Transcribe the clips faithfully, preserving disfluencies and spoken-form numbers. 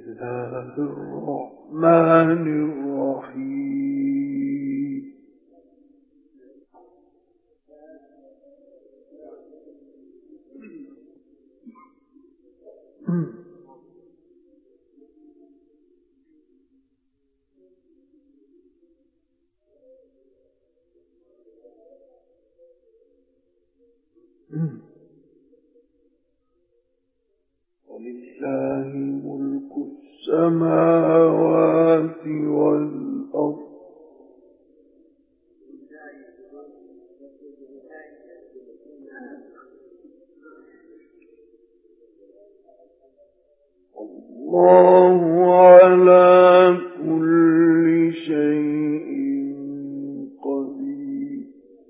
الله الرحمن الرحيم. ولله ملك السماوات والأرض والله على كل شيء قدير.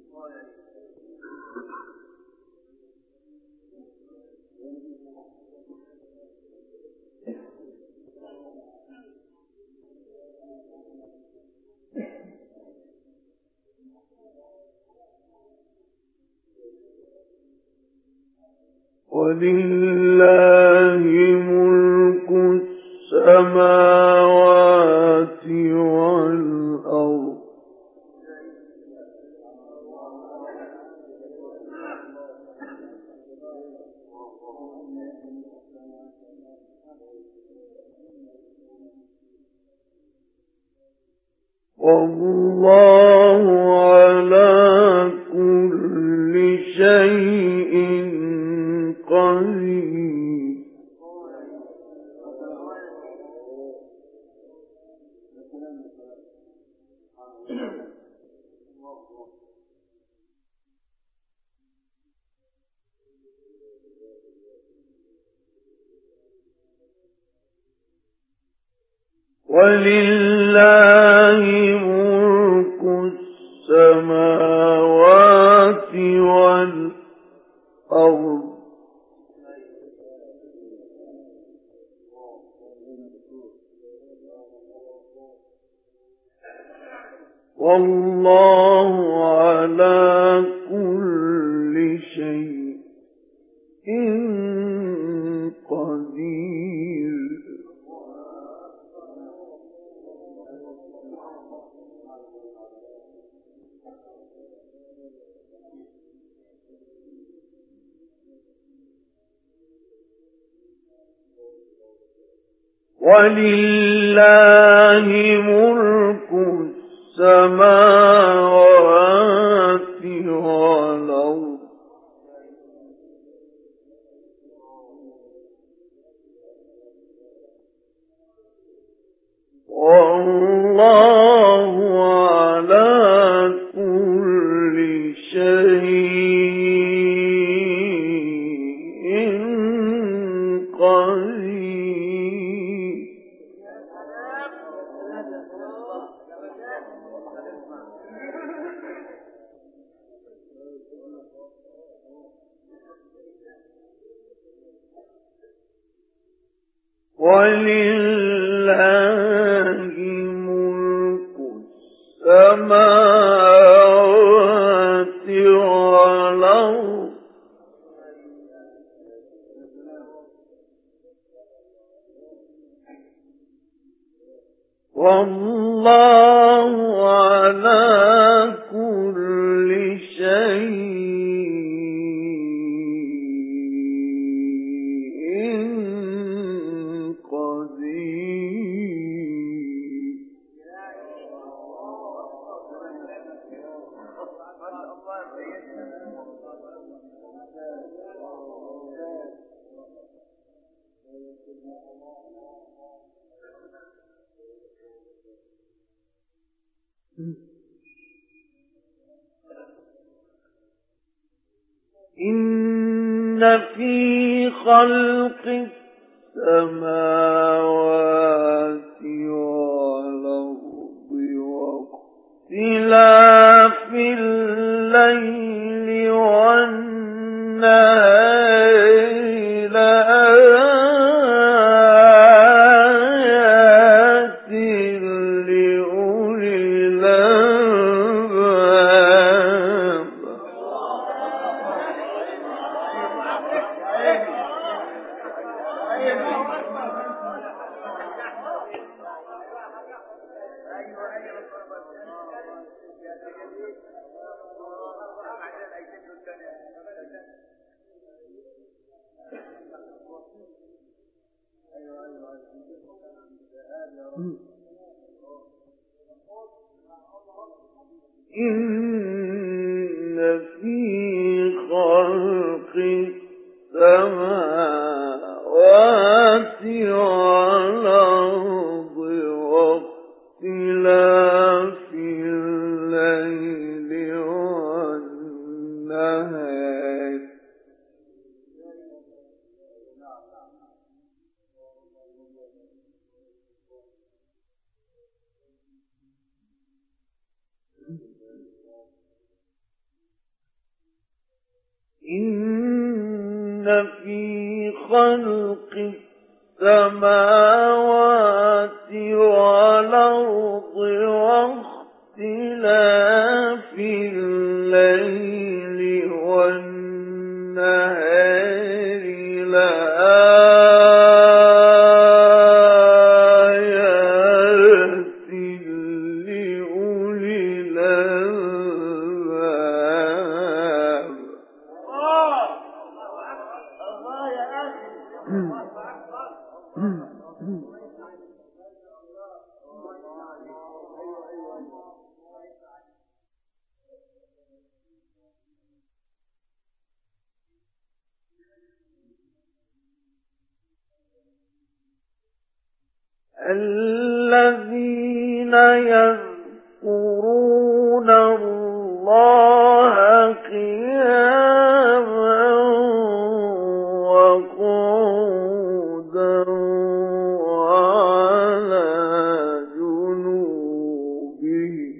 ولله ملك السماوات والأرض والله على كل شيء قدير. ولله ملك السماوات والأرض والله على كل شيء قدير. ولله ملك السماوات والأرض والله على كل شيء قدير. ولله ملك السماوات والأرض والله على كل شيء إن في خلق السماوات والأرض واختلاف الليل والنهار لآيات لأولي الألباب. إن في خلق السماوات والأرض واختلاف الليل والنهار إن في خلق السماوات والأرض واختلاف الليل والنهار لآيات لأولي الألباب. الذين يذكرون الله قياما وقعودا وعلى جنوبهم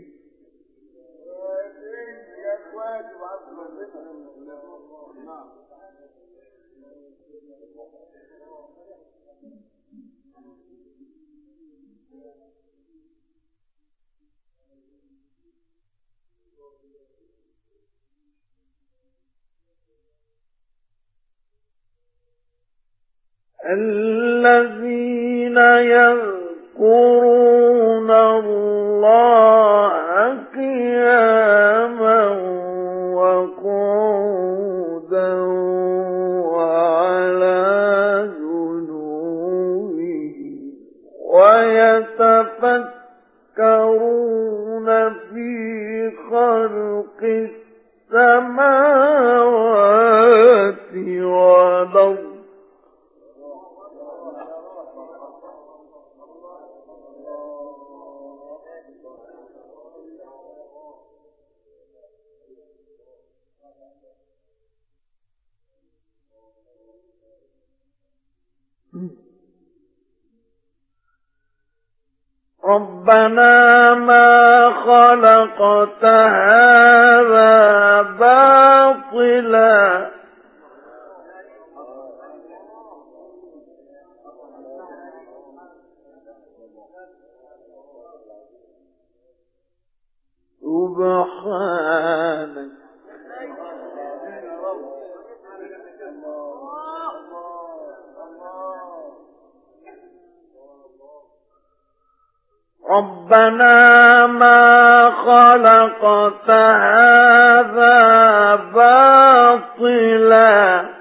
الذين يذكرون الله قياما وقعودا وعلى جنوبهم ويتفكرون في خلق السماوات والأرض ربنا ما خلقت هذا باطلا سبحانك ربنا ما خلقت هذا باطلا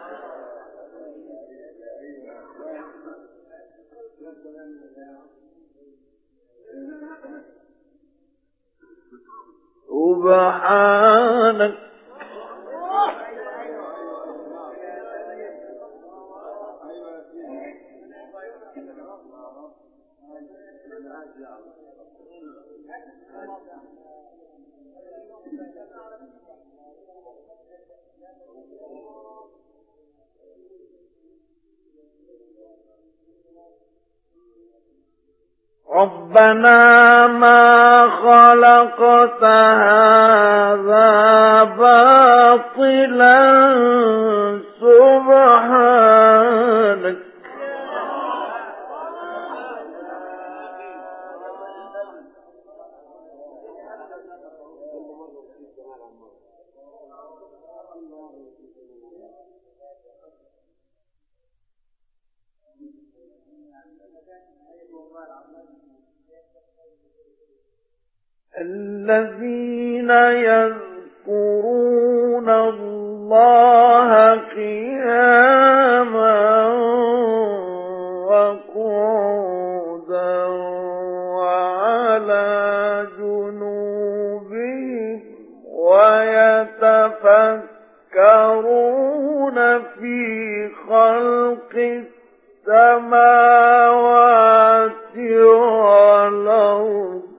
سبحانك ربنا ما خلقت هذا باطلا سبحانك الذين يذكرون الله قياما وقعودا السماوات والأرض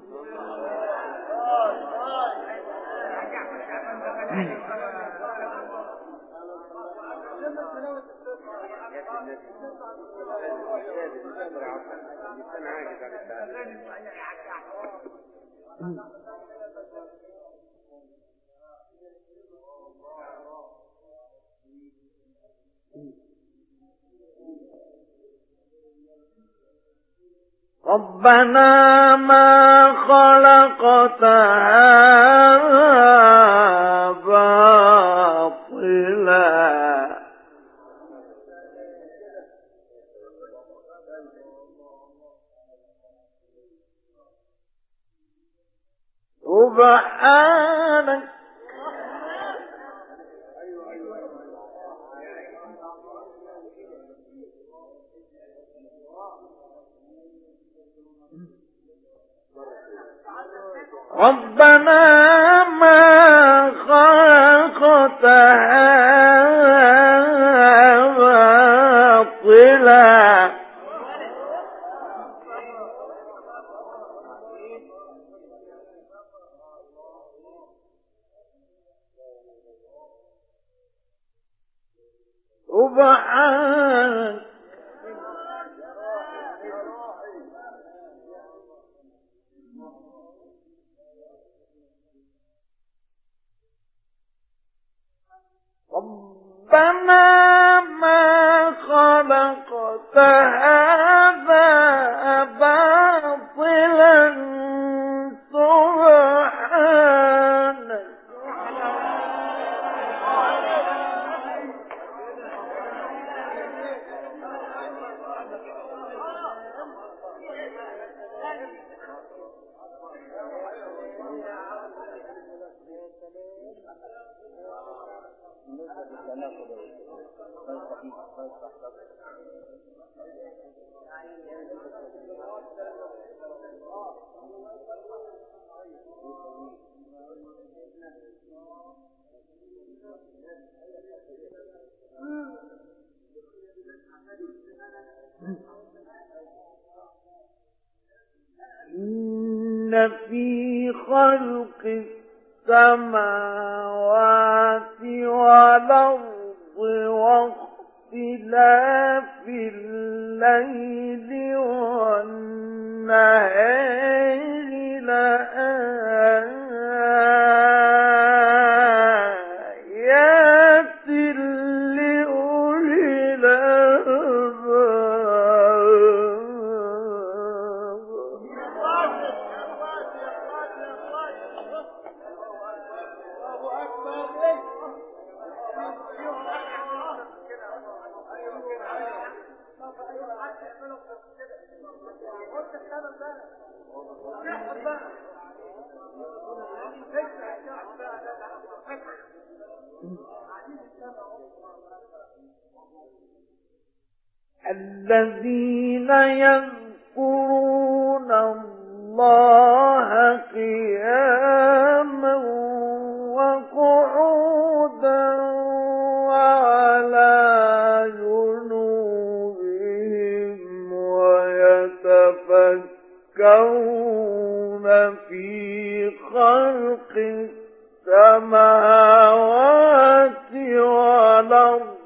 ربنا ما خلقت هذا باطلا سبحانك ربنا ما خلقت هذا باطلا سبحانك ربنا ما خلقت هذا باطلا سبحانك إن في خلق السماوات والأرض واختلاف الليل والنهار لآيات لأولي الذين يذكرون الله قياما وقعودا وعلى جنوبهم ويتفكرون في خلق السماوات والأرض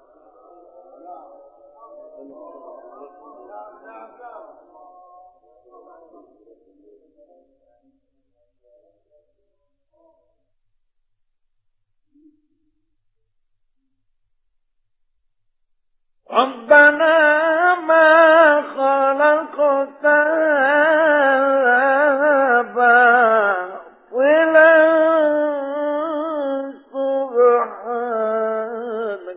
ربنا ما خلقت هذا باطلا سبحانك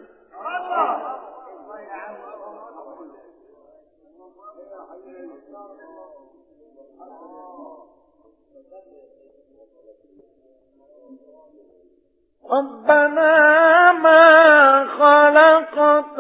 ربنا ما خلقت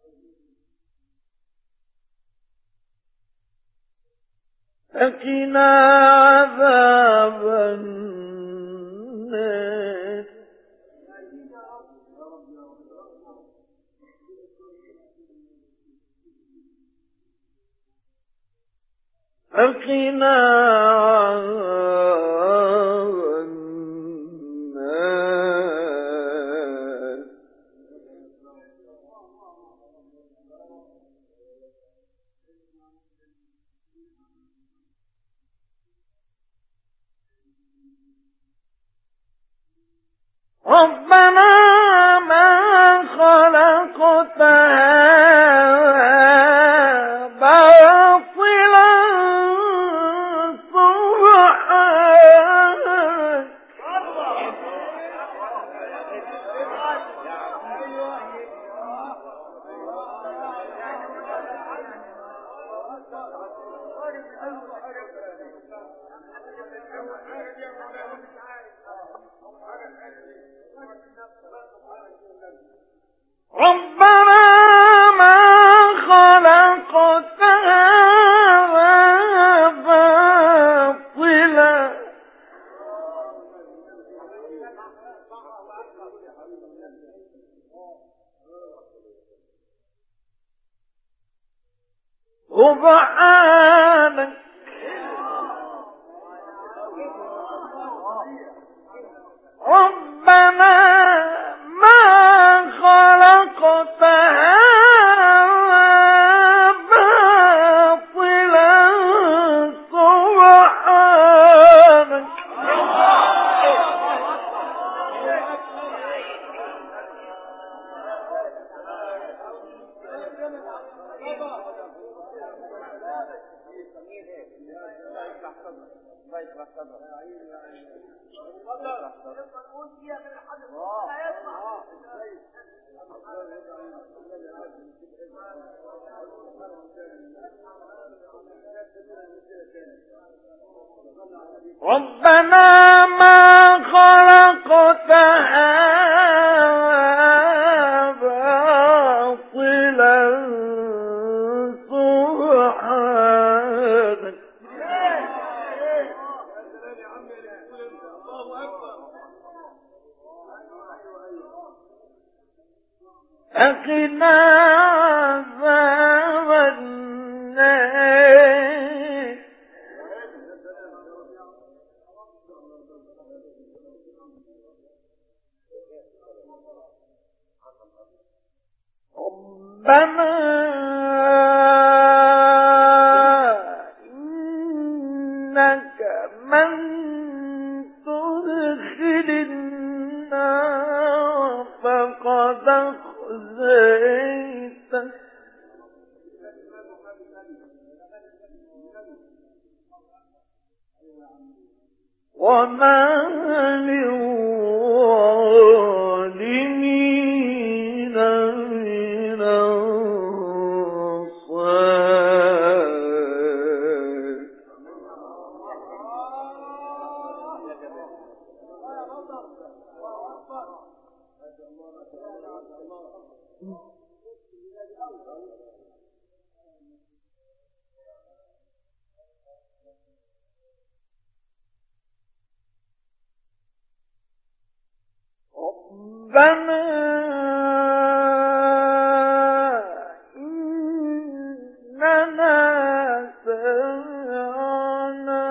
فقنا عذاب النار فقنا عذاب النار ربنا ما خلقت هذا باطلا ربنا ما خلقت هذا باطلا سبحانك ربنا ما خلقت هذا باطلا سبحانك ربنا ما خلقت هذا باطلا سبحانك فقنا عذاب النار ربنا إنك من تدخل النار فقد أخزيته وما للظالمين من أنصار ربنا إننا سمعنا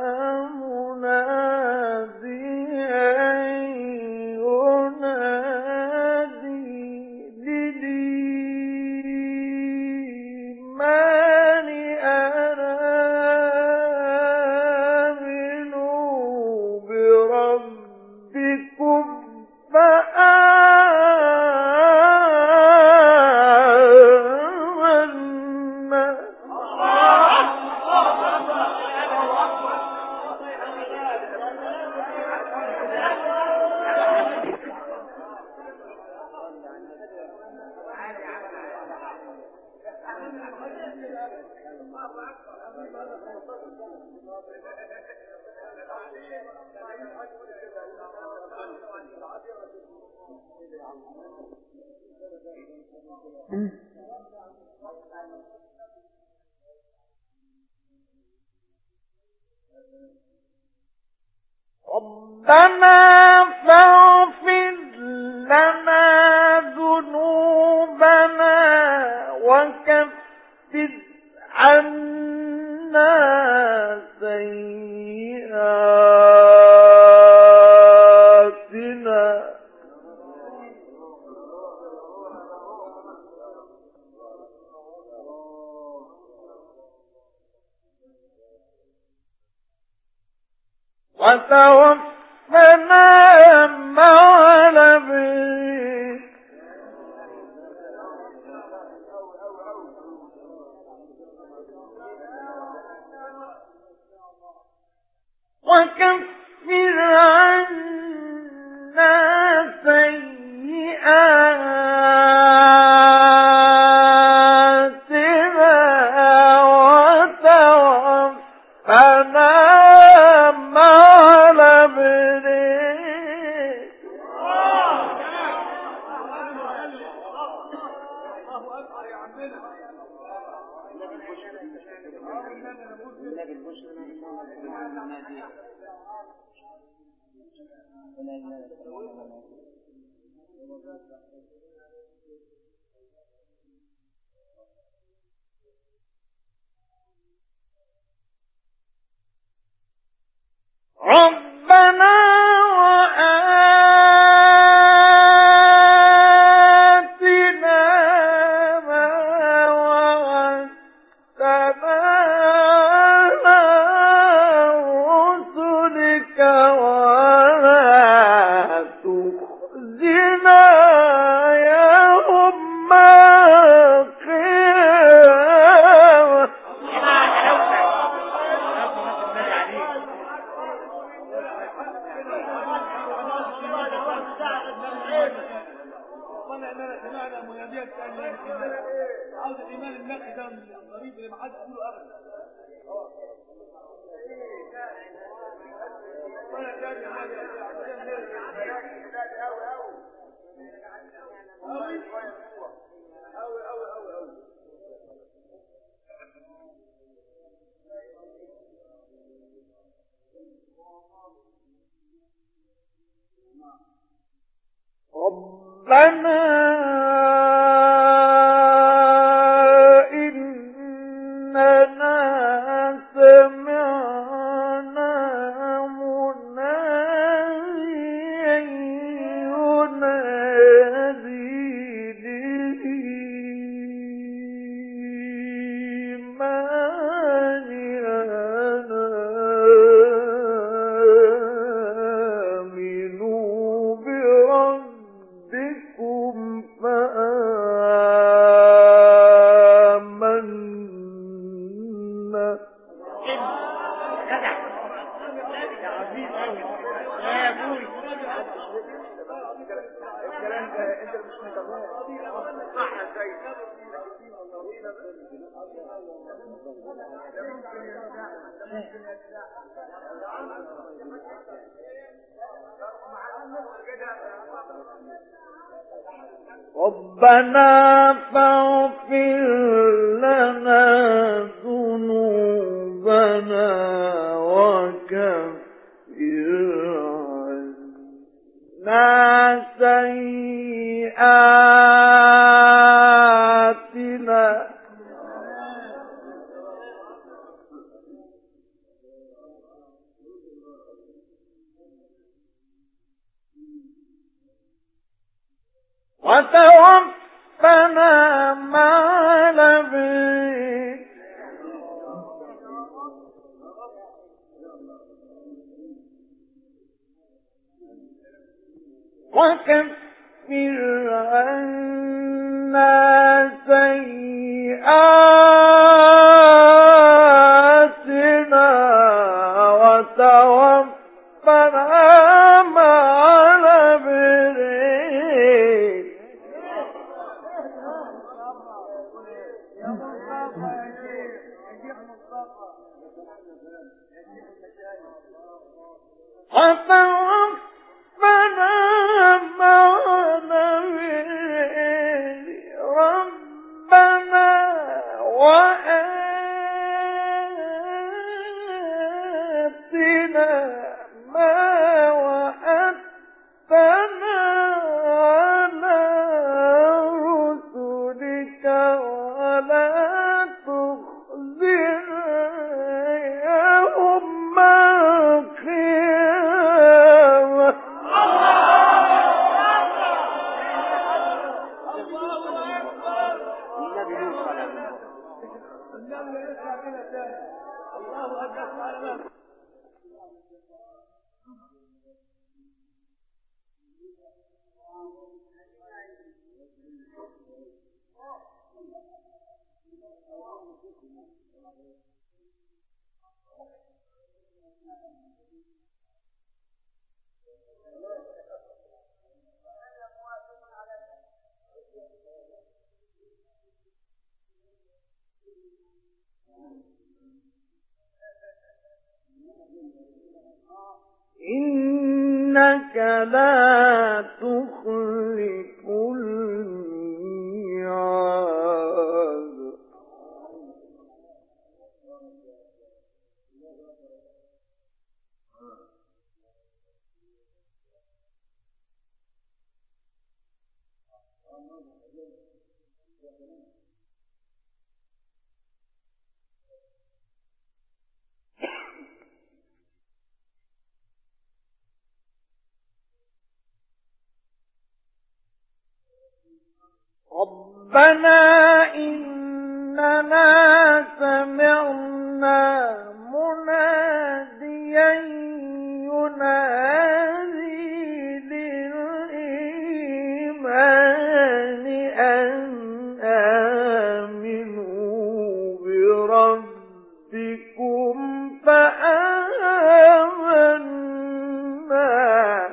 مناديا ينادي للإيمان أن آمنوا بربكم فآمنا ربنا فاغفر لنا ذنوبنا وكفر عنا سيئاتنا وتوفنا مع الأبرار وكفر عنا سيئاتنا وتوفنا مع الأبرار ربنا وآتنا ما وعدتنا على رسلك ولا تخزنا يوم القيامة سمعنا مناديات عاوز الإيمان النقي ده الغريب اللي ما حدش يقوله أبدا. ربنا إننا سمعنا مناديا ينادي للإيمان أن آمنوا بربكم فآمنا ربنا فاغفر لنا ذنوبنا وكفر عنا سيئاتنا وتوفنا مع الأبرار وكفر عنا سيئاتنا وتوفنا مع الأبرار وآتنا ما وعدتنا على رسلك ولا تخزنا يوم القيامة. إنك لا تخلف الميعاد. ربنا إننا سمعنا مناديا ينادي للإيمان أن آمنوا بربكم فآمنا.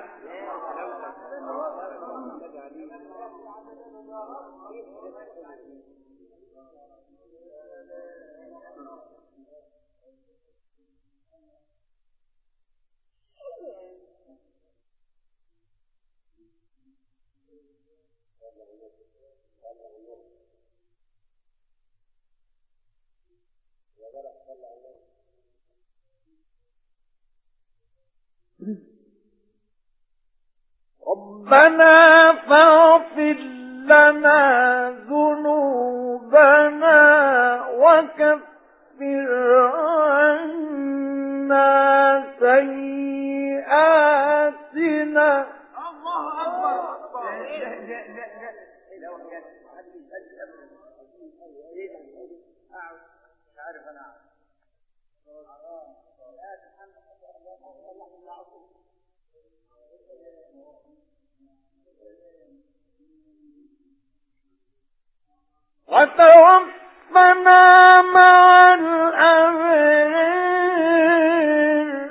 ربنا فاغفر لنا ذنوبنا وكفر عنا سيئاتنا. الله أكبر. وتوفنا مع الأبرار.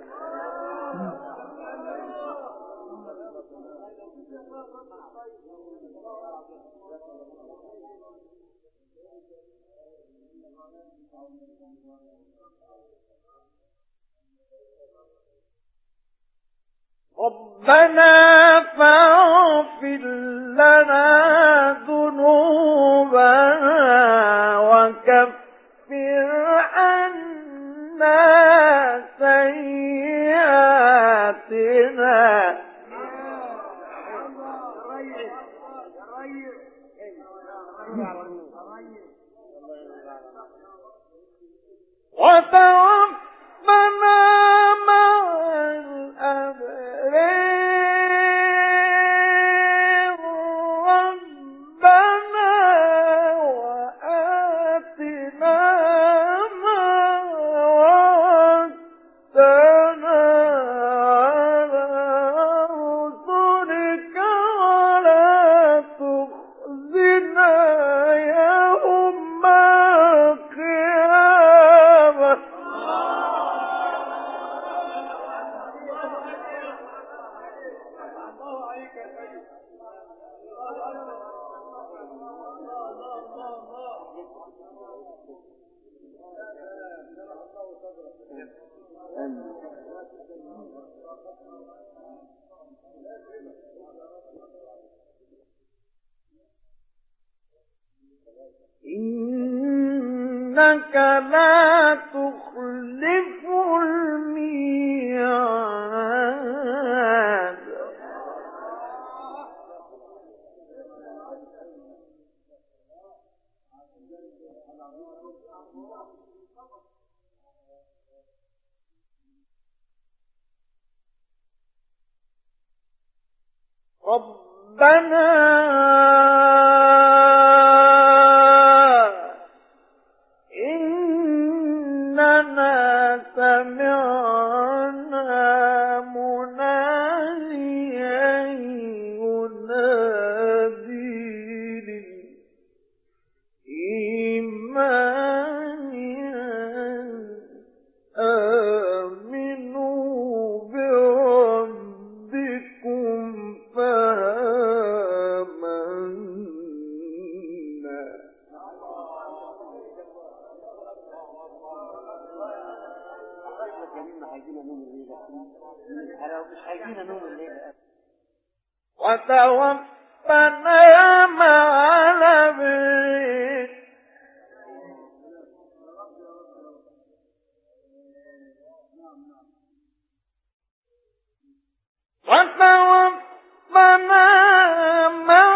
ربنا فاغفر لنا ذنوبنا وكفر عنا سيئاتنا. وتوفنا مع الأبرار. ربنا وآتنا ما وعدتنا على رسلك ولا تخزنا يوم القيامة. إن إنك لا تخلف الميعاد ربنا إننا سمعنا مناديا ينادي للإيمان آمنوا بربكم فآمنا. وتوفنا مع الأبرار وتوفنا مع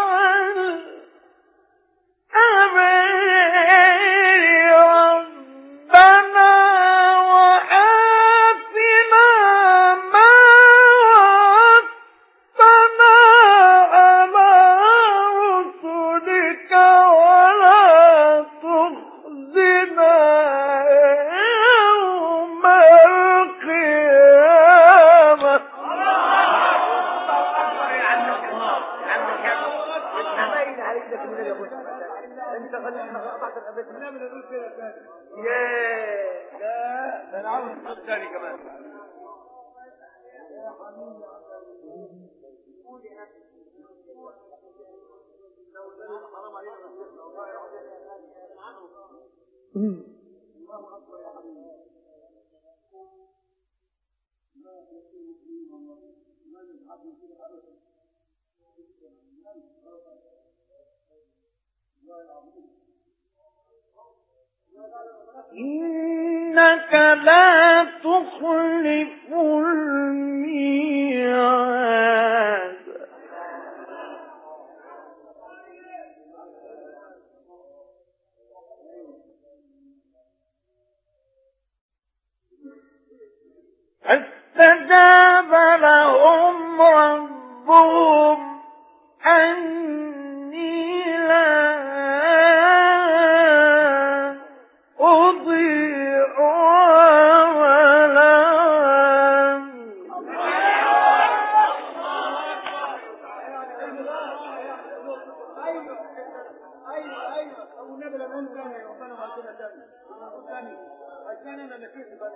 الأبرار ربنا وآتنا ما وعدتنا على رسلك ولا تخزنا يوم القيامة. انت خلينا قطعت الابيت نعمل نقول كده ثاني. ياه لا ده انا عاوز صوت ثاني كمان. يا حبيبي قول يا اخي لو ده حرام علينا نسيبنا والله يا ولد الله اكبر يا حبيبي. ما يصير فيه والله ما يحب يصير ابدا. إنك لا تخلف الميعاد فاستجاب لهم ربهم أني لا أضيع عمل ايوه ايوه ابو النبي لما قلت ثاني ربنا ما قلنا ثاني ثاني عشان انا نسيت بقى.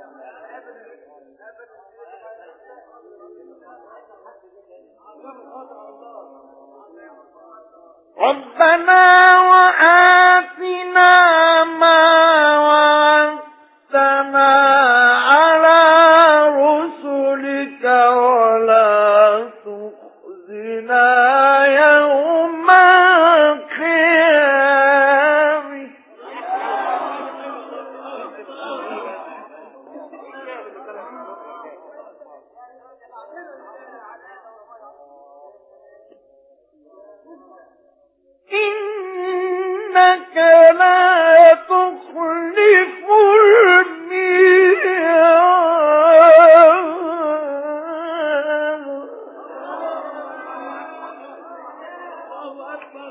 ربنا وآتنا ما وعدتنا على رسلك ولا تخزنا يوم القيامة. إنك لا تخلف الميعاد الله اكبر.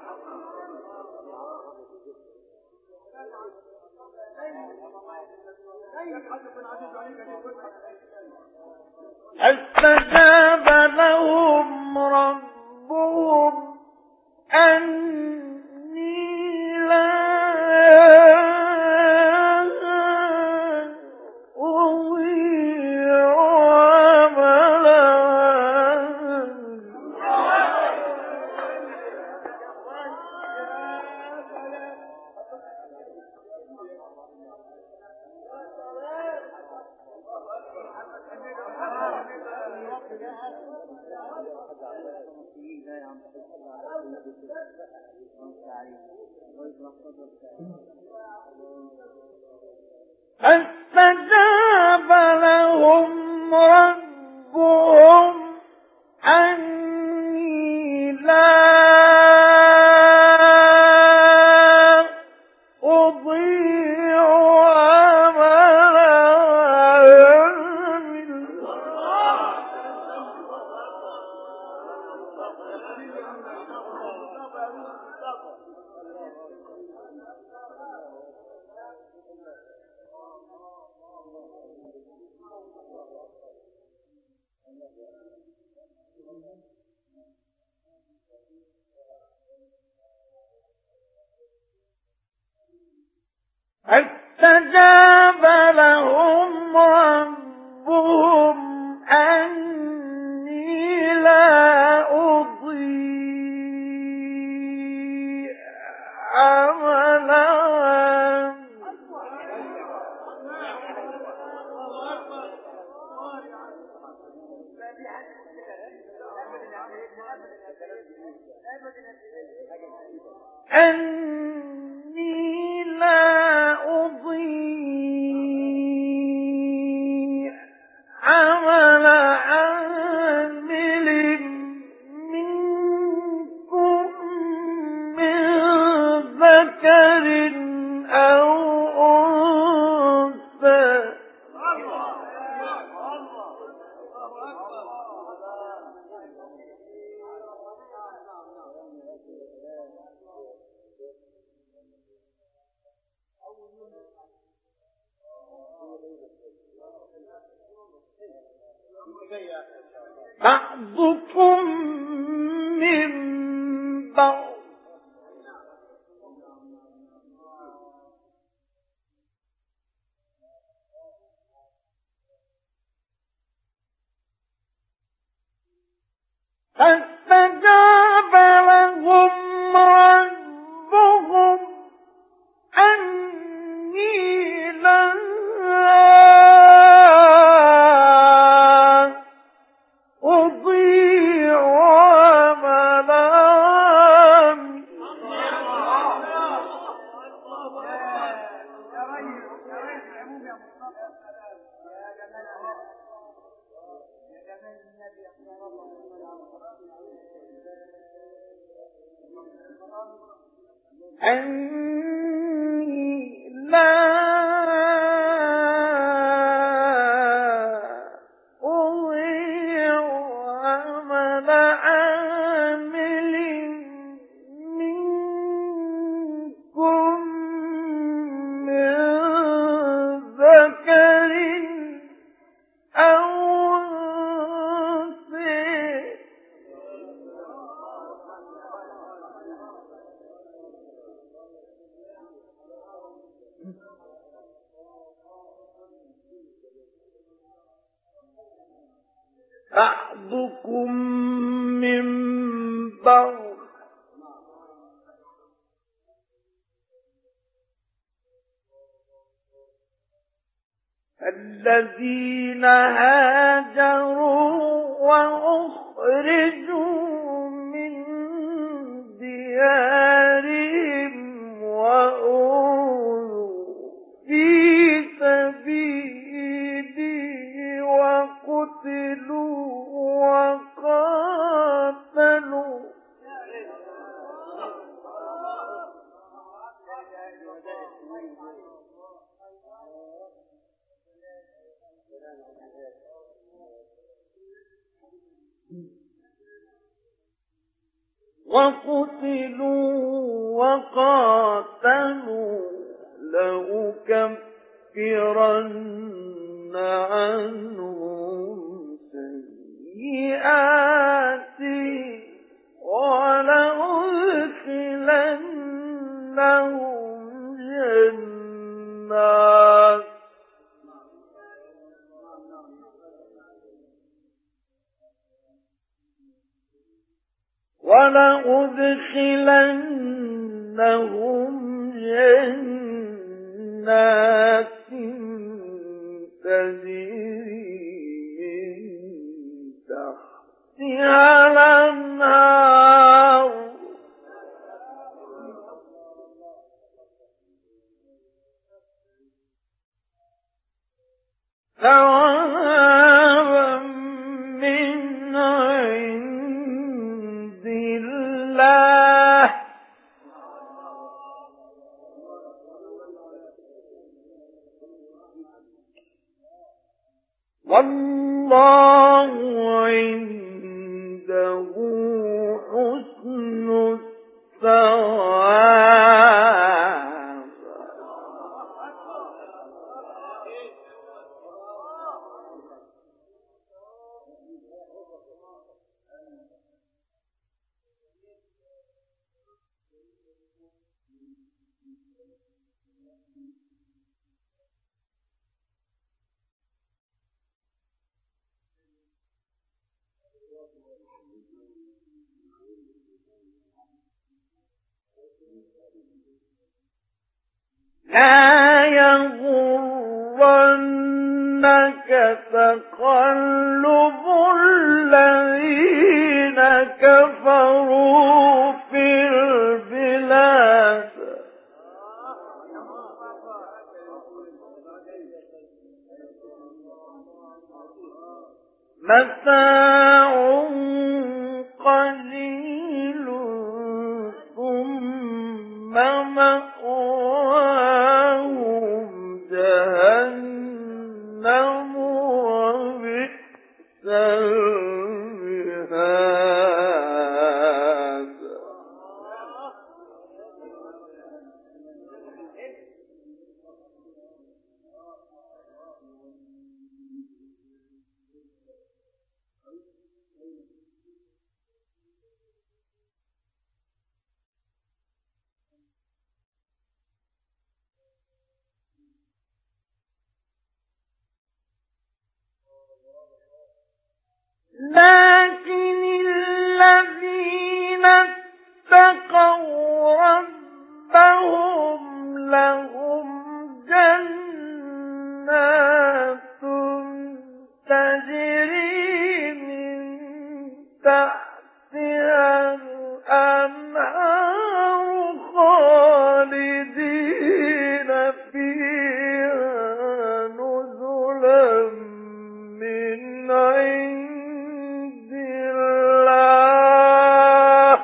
استجاب لهم ربهم أني لا أضيع عمل فاستجاب لهم ربهم أني لا أضيع عمل عامل فاستجاب لهم ربهم أني لا أضيع عمل عامل أني لا أضيع عمل عامل منكم من ذكر أو أنثى بعضكم من بعض فاستجاب لهم ربهم أني لا أضيع عمل عامل أني لا أضيع عمل عامل منكم من ذكر أو أنثى بعضكم من بعض الذين هاجروا وأخرجوا من ديارهم وأوذوا في سبيلي وقتلوا وقاتلوا وقتلوا وقاتلوا لأكفرن عنهم سيئاتهم ولأدخلنهم جنات ولأدخلنهم جنات تجري من تحتها الأنهار ثوابا من عند الله والله عنده حسن الثواب. لا يغرنك تقلب الذين كفروا في البلاد متاع قليل ثم مأواهم جهنم وبئس المهاد. لكن الذين اتقوا ربهم لهم جنات تجري من تحتها الأنهار خالدين فيها نزلا من عند الله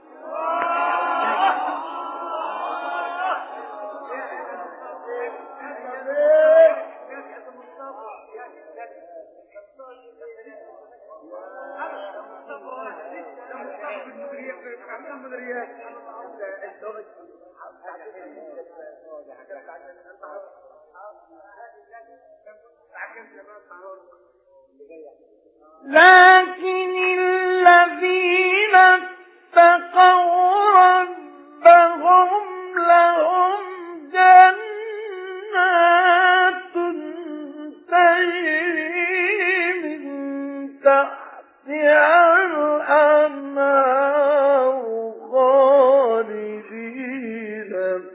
لكن الذين اتقوا ربهم لهم جنات تجري من تحتها الأنهار خالدين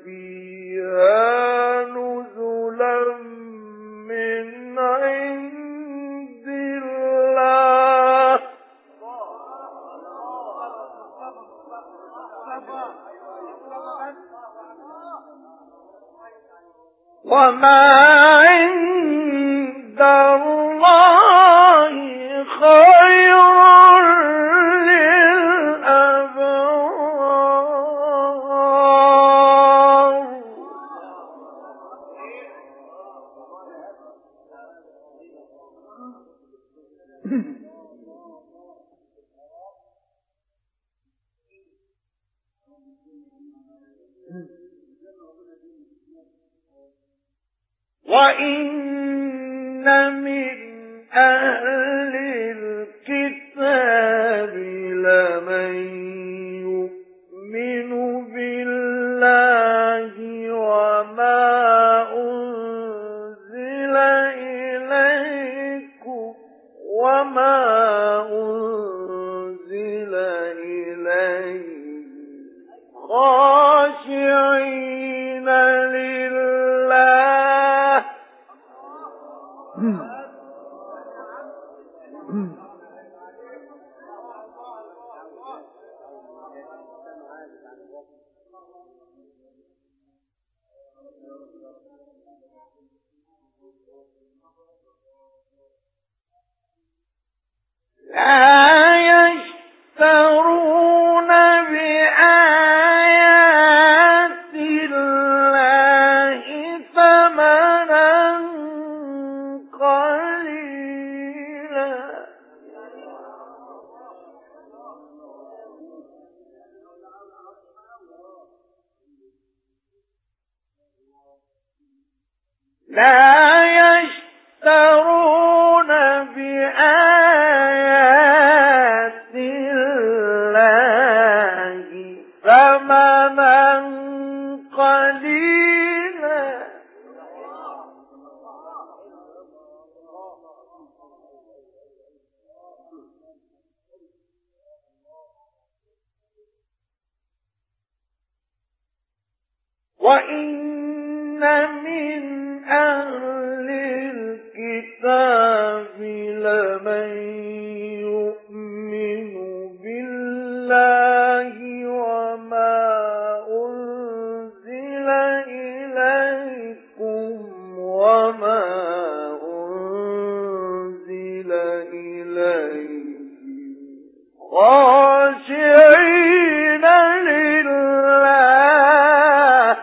فيها نزلا من عند الله وما عند الله خير للأبرار. وَإِنَّ مِنْ أَهْلِ الْكِتَابِ لَمَنْ يُؤْمِنُ بِاللَّهِ وَمَا أُنْزِلَ إِلَيْكُمْ وَمَا أُنْزِلَ إِلَيْهِمْ خَاشِعِينَ لِلَّهِ لا يشترون بآيات الله ثمنا قليلا وإن من أهل الكتاب لمن يؤمن بالله وما أنزل إليكم وما أنزل إليهم خاشعين لله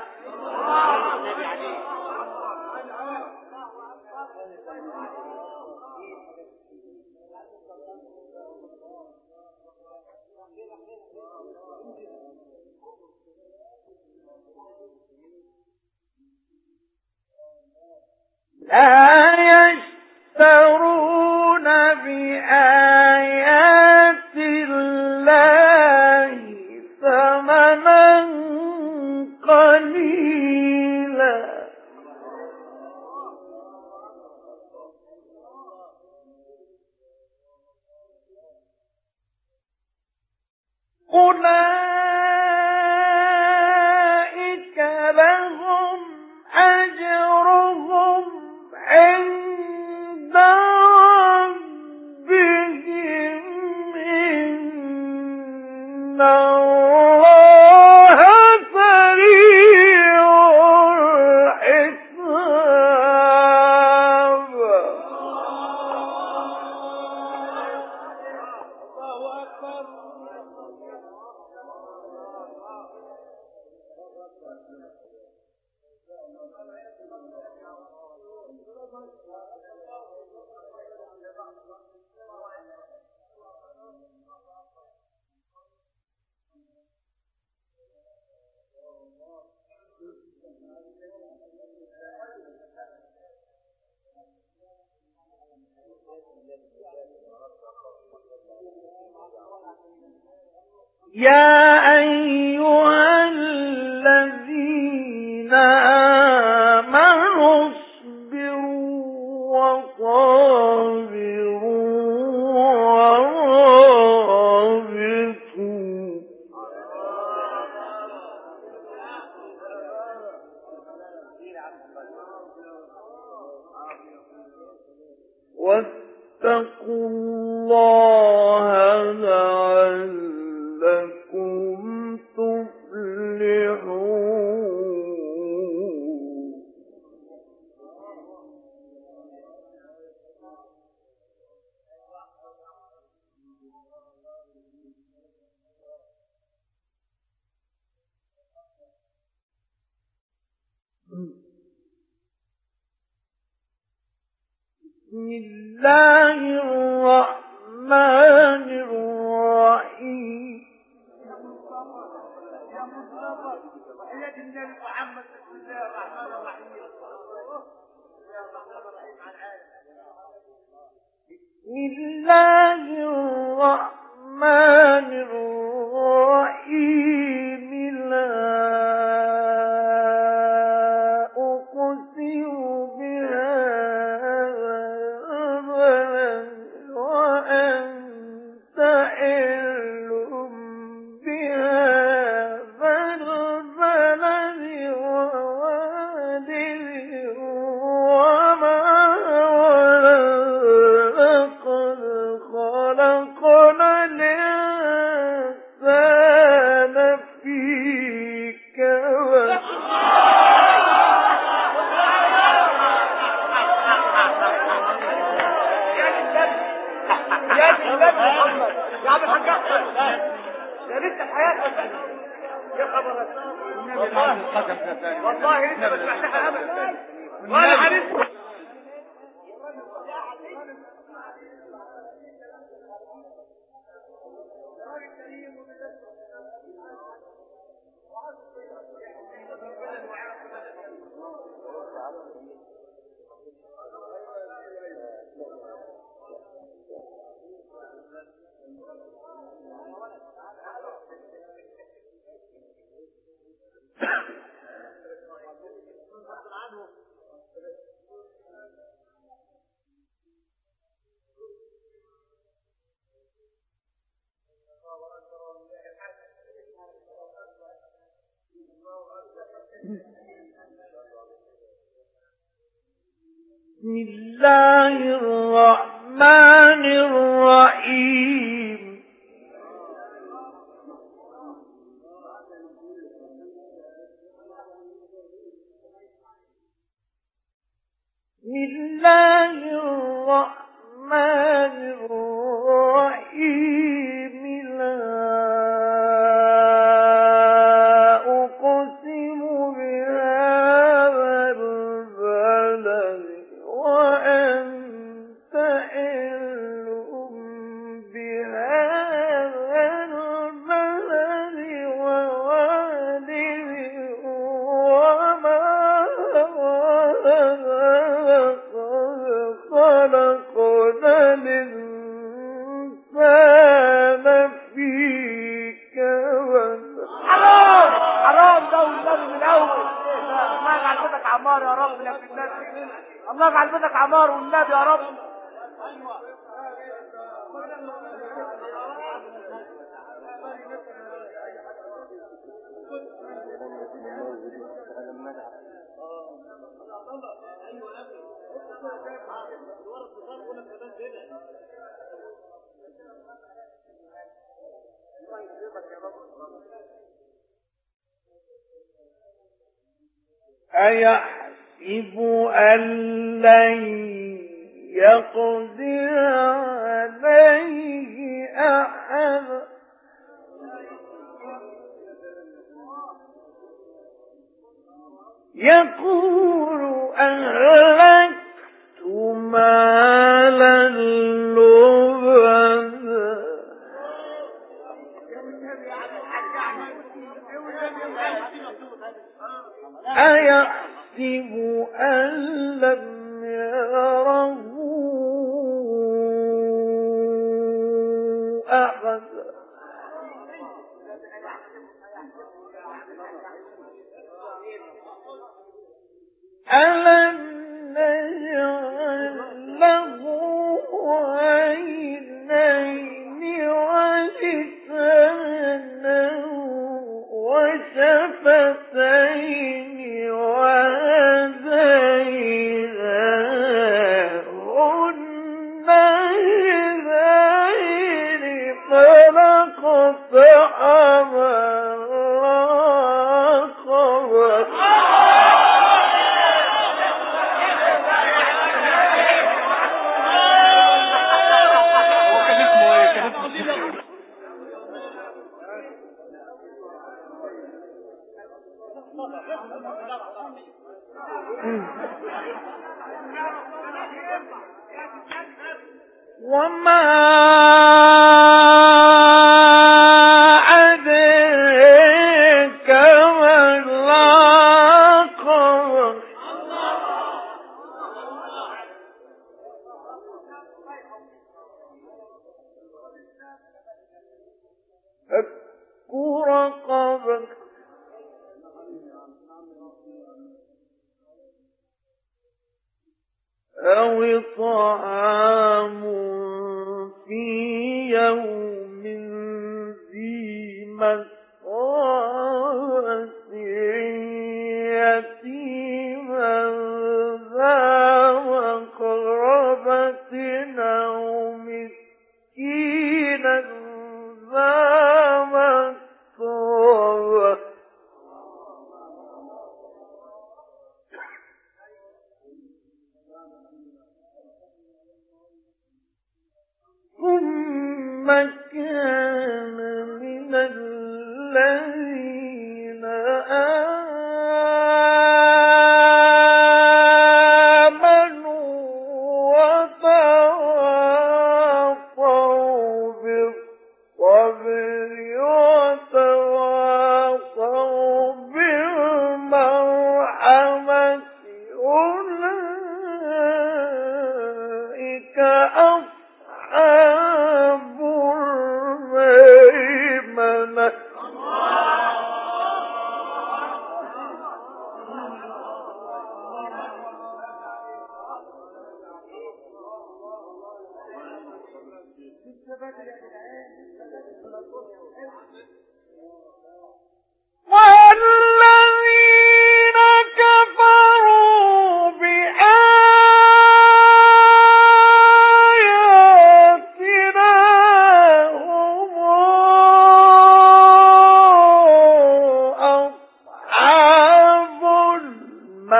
لا يشترون بآيات الله ثمنا قليلا أولئك لهم أجرهم عند ربهم إن الله سريع الحساب. يا أيها الذين آمنوا اصبروا وصابروا ورابطوا واتقوا الله لعلكم تفلحون. بسم الله الرحمن الرحيم. بسم الله الرحمن الرحيم. لا أقسم بهذا البلد وأنت حل بهذا البلد ووالد وما ولد. لقد خلقنا الإنسان والله والله انت ما سمعتها ابدا ولا حديث. بسم الله الرحمن الرحيم. بسم الله الرحمن الرحيم. لا أقسم بهذا البلد وأنت حل بهذا البلد ووالد وما خلقنا الإنسان في كبد. حرام حرام ده والنبي من الاول. الله يجعل بيتك عمار يا رب. لك الناس الله يجعل بيتك عمار والنبي يا رب. أيحسب أن لن يقدر عليه أحد يقول أهلكت مالا لبدا أيحسب أن لم يره أحد ألم نجعل له عينين ولسانا وشفتين وهديناه النجدين فلاقتحم العقبة. وما أدريك ما العقبة. فك رقبة أو طعام في يوم ذي مسغبة يتيما ذا مقربة أو مسكينا ذا متربة. ثم كان من الذين آمنوا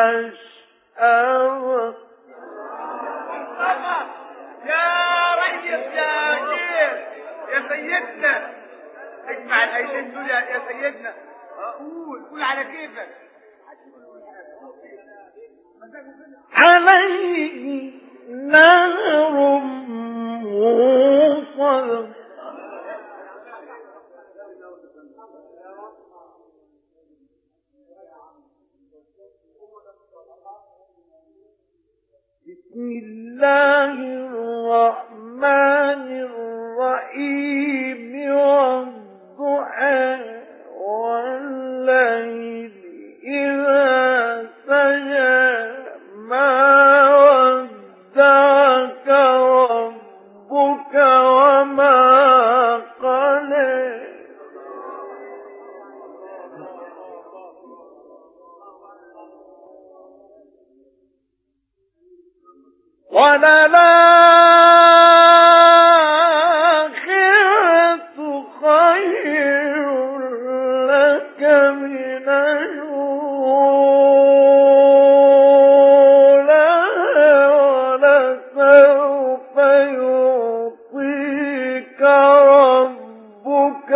المشأمة. يا ريس يا شيخ يا سيدنا، اسمع الايتين دول يا سيدنا. قول قول على كيفك. عليه نهر موصل بسم الله الرحمن الرحيم والضحى والليل إذا سجى ما ودعك ربك وما قلى وللآخرة خير لك من الأولى ولسوف يعطيك ربك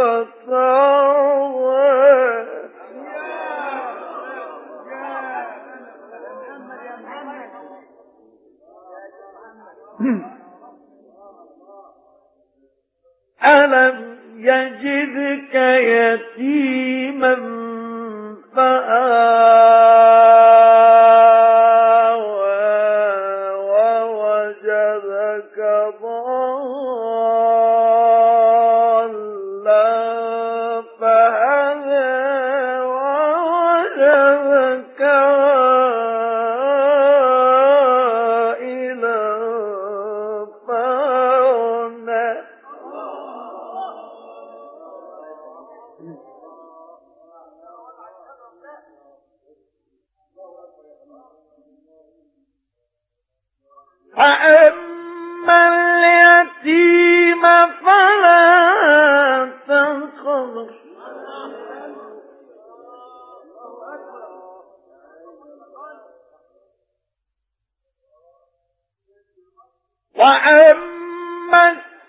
فترضى. ألم يجدك يتيما فآوى ووجدك ضالا فهدى ووجدك عائلا فأغنى. فأما اليتيم فلا تقهر وأما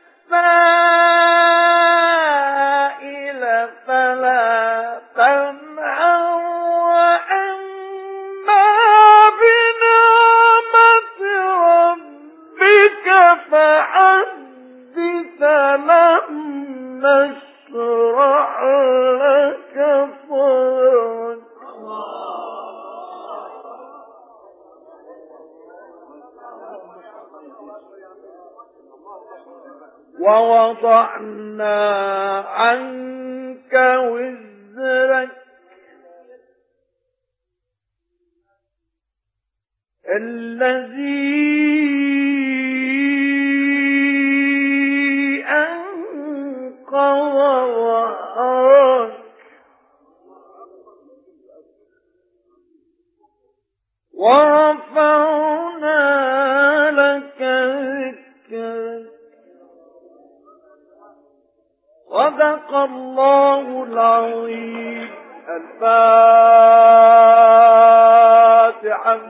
السائل فلا تنهر وأما بنعمة ربك فحدث. لم نشرح لك صدرك ووضعنا عنك وزرك الذي أنقض ظهرك ورفعنا لك ذكرك. صدق الله العظيم. الفاتحة.